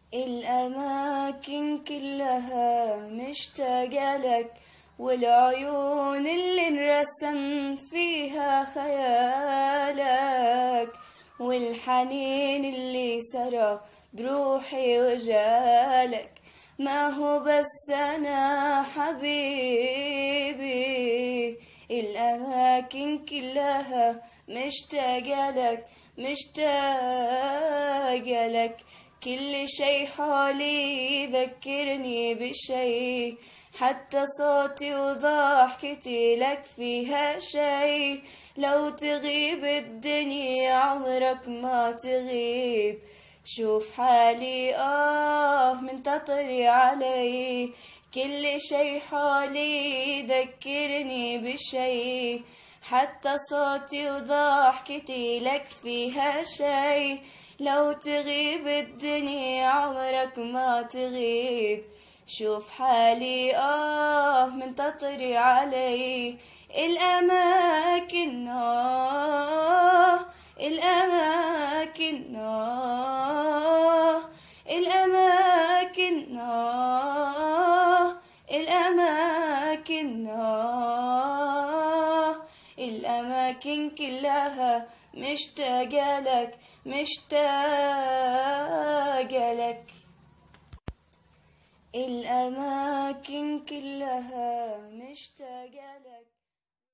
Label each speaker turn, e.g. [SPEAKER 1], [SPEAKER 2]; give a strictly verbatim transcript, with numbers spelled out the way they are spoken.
[SPEAKER 1] الأماكن كلها مشتاقة لك، والعيون اللي انرسم فيها خيالك، والحنين اللي سرى بروحي وجالك. ما هو بس أنا حبيبي، الأماكن كلها مشتاقة لك مشتاقة لك. كل شي حولي يذكرني بشي، حتى صوتي وضحكتي لك فيها شي. لو تغيب الدنيا عمرك ما تغيب، شوف حالي آه من تطري علي. كل شي حولي يذكرني بشي، حتى صوتي وضحكتي لك فيها شي. لو تغيب الدنيا عمرك ما تغيب، شوف حالي آه من تطري علي. الأماكن آه الأماكن آه الأماكن آه الأماكن آه الأماكن كلها مشتاقة لك مشتاقة لك. الأماكن كلها مشتاقة لك.